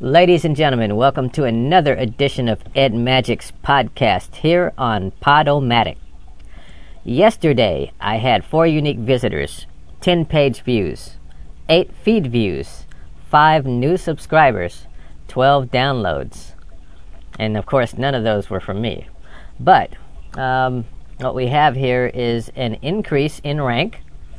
Ladies and gentlemen, welcome to another edition of Ed Magic's podcast here on Podomatic. Yesterday, I had 4 unique visitors, 10 page views, 8 feed views, 5 new subscribers, 12 downloads. And of course, none of those were from me. But what we have here is an increase in rank.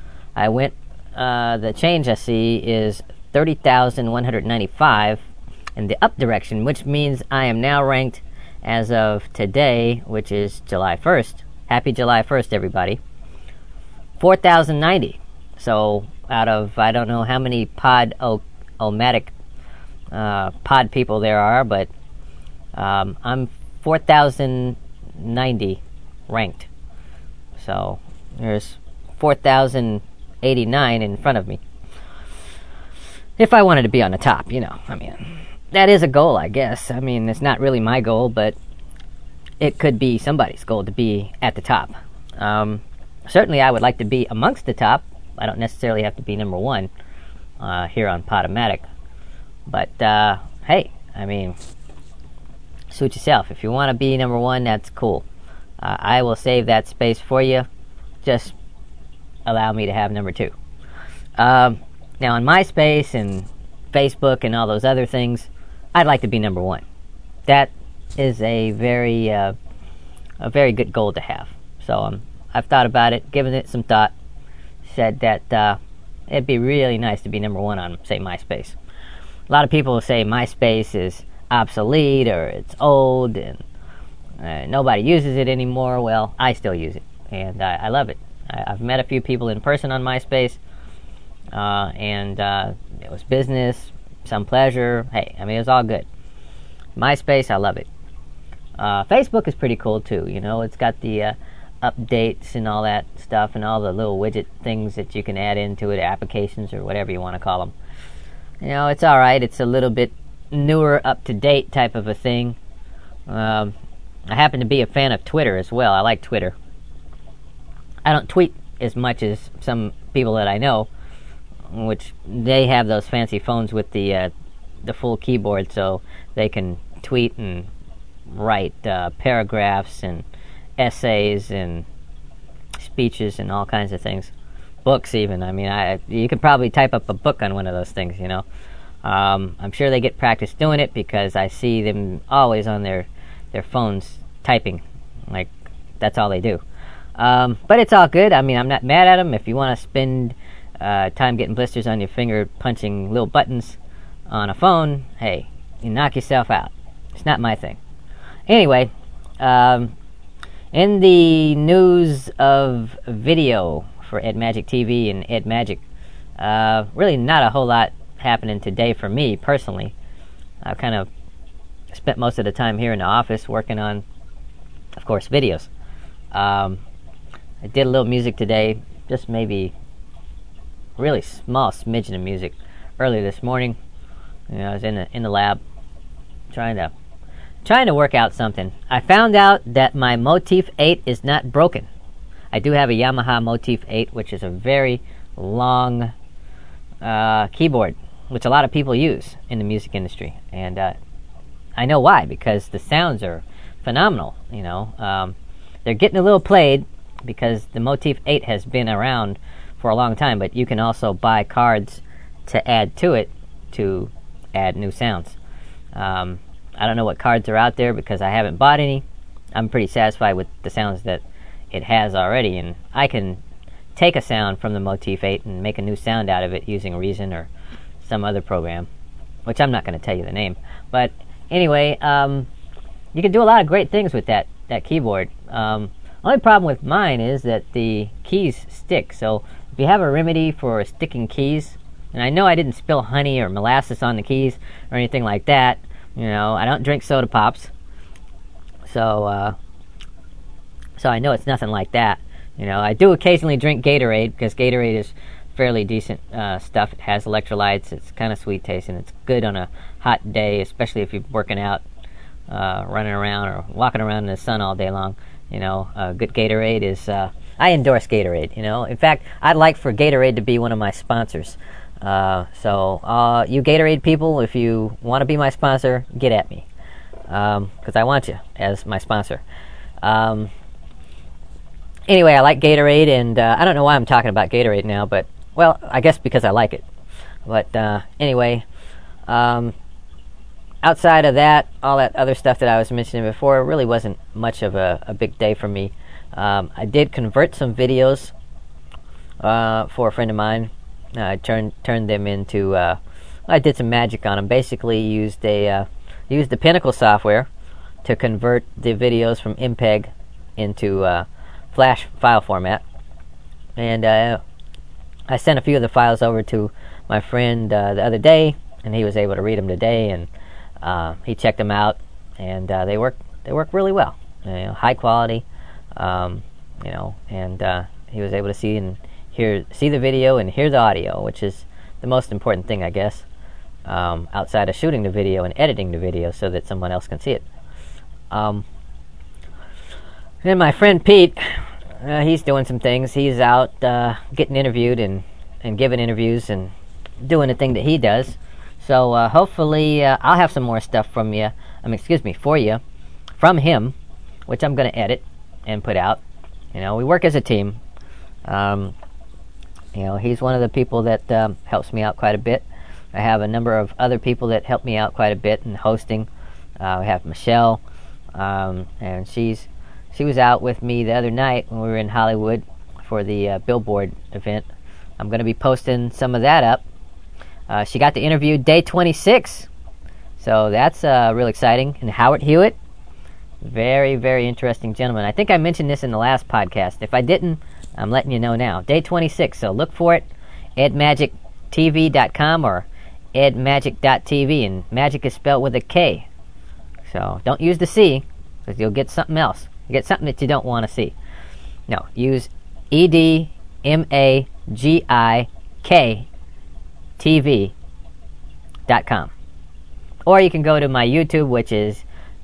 The change I see is 30,195 in the up direction, which means I am now ranked as of today, which is July 1st. Happy July 1st, everybody. 4,090. So out of, I don't know how many Podomatic pod people there are, but I'm 4,090 ranked. So there's 4,089 in front of me. If I wanted to be on the top, that is a goal, I guess. It's not really my goal, but it could be somebody's goal to be at the top. Certainly, I would like to be amongst the top. I don't necessarily have to be number one here on Podomatic. But, hey, suit yourself. If you want to be number one, that's cool. I will save that space for you. Just allow me to have number 2. Now, on MySpace and Facebook and all those other things, I'd like to be number 1. That is a very good goal to have. So I've thought about it, given it some thought, said that it'd be really nice to be number 1 on, say, MySpace. A lot of people will say MySpace is obsolete or it's old and nobody uses it anymore. Well, I still use it, and I love it. I've met a few people in person on MySpace, and it was business, some pleasure. Hey, it was all good. MySpace, I love it. Facebook is pretty cool too. It's got the updates and all that stuff, and all the little widget things that you can add into it, applications or whatever you want to call them. It's all right. It's a little bit newer, up-to-date type of a thing. I happen to be a fan of Twitter as well. I like Twitter. I don't tweet as much as some people that I know, which they have those fancy phones with the full keyboard, so they can tweet and write paragraphs and essays and speeches and all kinds of things. Books even. You could probably type up a book on one of those things, I'm sure they get practice doing it because I see them always on their phones typing. Like, that's all they do. But it's all good. I'm not mad at them. If you want to spend time getting blisters on your finger punching little buttons on a phone, hey, you knock yourself out. It's not my thing. Anyway, in the news of video for Ed Magic TV and Ed Magic, really not a whole lot happening today for me personally. I've kind of spent most of the time here in the office working on, of course, videos. I did a little music today, just maybe really small smidgen of music earlier this morning. I was in the lab trying to work out something. I found out that my Motif 8 is not broken. I do have a Yamaha Motif 8, which is a very long keyboard, which a lot of people use in the music industry, and I know why, because the sounds are phenomenal. They're getting a little played because the Motif 8 has been around for a long time, but you can also buy cards to add to it to add new sounds. I don't know what cards are out there because I haven't bought any. I'm pretty satisfied with the sounds that it has already, and I can take a sound from the Motif 8 and make a new sound out of it using Reason or some other program, which I'm not going to tell you the name. But anyway, you can do a lot of great things with that keyboard. Only problem with mine is that the keys stick. So if you have a remedy for sticking keys, and I know I didn't spill honey or molasses on the keys or anything like that. I don't drink soda pops, so I know it's nothing like that. I do occasionally drink Gatorade because Gatorade is fairly decent stuff. It has electrolytes. It's kind of sweet tasting. It's good on a hot day, especially if you're working out, running around or walking around in the sun all day long. Good Gatorade is... I endorse Gatorade, In fact, I'd like for Gatorade to be one of my sponsors. So you Gatorade people, if you want to be my sponsor, get at me, because I want you as my sponsor. Anyway, I like Gatorade, and I don't know why I'm talking about Gatorade now, but, well, I guess because I like it. But anyway, outside of that, all that other stuff that I was mentioning before really wasn't much of a big day for me. I did convert some videos for a friend of mine. I turned them into. I did some magic on them. Basically, used the Pinnacle software to convert the videos from MPEG into Flash file format, and I sent a few of the files over to my friend the other day, and he was able to read them today, and he checked them out, and they work really well. High quality, and he was able to see the video and hear the audio, which is the most important thing, I guess, outside of shooting the video and editing the video so that someone else can see it. Then my friend Pete, he's doing some things. He's out getting interviewed and giving interviews and doing the thing that he does. So hopefully I'll have some more stuff for you from him, which I'm going to edit and put out. We work as a team. He's one of the people that helps me out quite a bit. I have a number of other people that help me out quite a bit in hosting. We have Michelle, and she was out with me the other night when we were in Hollywood for the Billboard event. I'm going to be posting some of that up. She got to interview day 26, so that's real exciting. And Howard Hewitt, very, very interesting gentleman. I think I mentioned this in the last podcast. If I didn't, I'm letting you know now. Day 26, so look for it. edmagictv.com or edmagic.tv, and magic is spelled with a K. So don't use the C, because you'll get something else. You get something that you don't want to see. No, use edmagik.tv.com. Or you can go to my YouTube, which is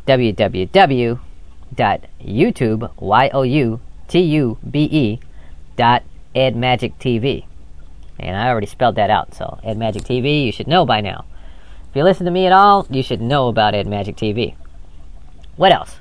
www.youtube.edmagictv. And I already spelled that out, so Edmagic TV, you should know by now. If you listen to me at all, you should know about Edmagic TV. What else?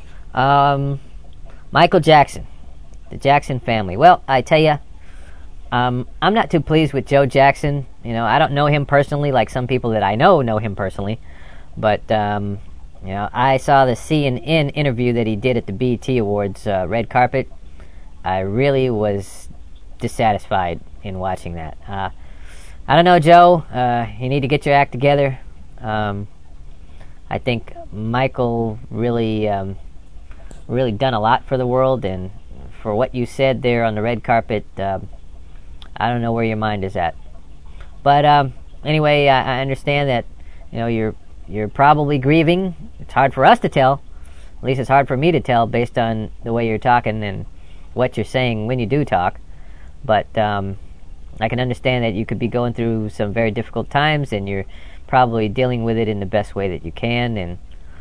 Michael Jackson, the Jackson family. Well, I tell you, I'm not too pleased with Joe Jackson. I don't know him personally like some people that I know him personally. But, I saw the CNN interview that he did at the BET Awards red carpet. I really was dissatisfied in watching that. I don't know, Joe. You need to get your act together. I think Michael really done a lot for the world, and for what you said there on the red carpet, I don't know where your mind is at. But anyway, I understand that you're probably grieving. It's hard for us to tell. At least it's hard for me to tell based on the way you're talking and what you're saying when you do talk. But I can understand that you could be going through some very difficult times, and you're probably dealing with it in the best way that you can. And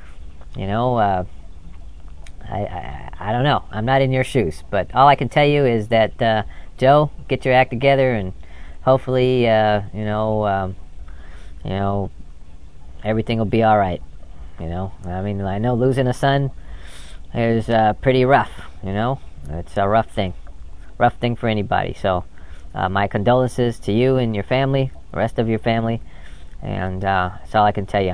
I don't know. I'm not in your shoes, but all I can tell you is that Joe, get your act together, and hopefully, everything will be all right. I mean, I know losing a son is pretty rough. It's a rough thing for anybody. So, my condolences to you and your family, the rest of your family, and that's all I can tell you.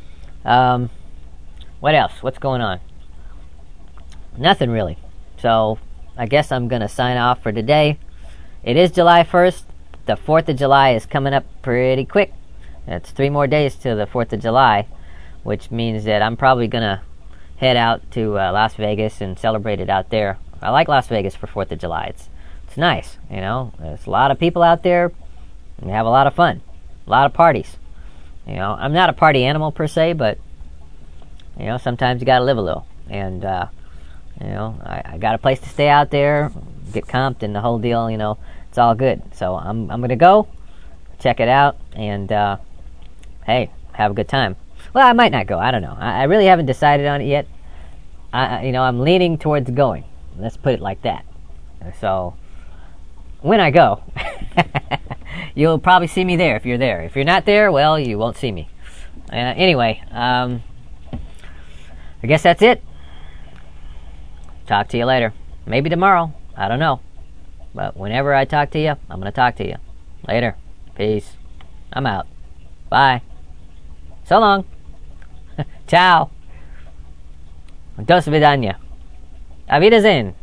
What else? What's going on? Nothing really. So, I guess I'm going to sign off for today. It is July 1st. The 4th of July is coming up pretty quick. It's 3 more days to the 4th of July, which means that I'm probably going to head out to Las Vegas and celebrate it out there. I like Las Vegas for 4th of July. It's nice, There's a lot of people out there, and we have a lot of fun. A lot of parties. I'm not a party animal per se, but, sometimes you got to live a little. And, I got a place to stay out there, get comped, and the whole deal, it's all good. So I'm going to go, check it out, and, hey, have a good time. Well, I might not go. I don't know. I really haven't decided on it yet. I'm leaning towards going. Let's put it like that. So, when I go, You'll probably see me there if you're there. If you're not there, well, you won't see me. Anyway, I guess that's it. Talk to you later. Maybe tomorrow. I don't know. But whenever I talk to you, I'm going to talk to you. Later. Peace. I'm out. Bye. So long. Ciao. Do svidanya. Auf Wiedersehen.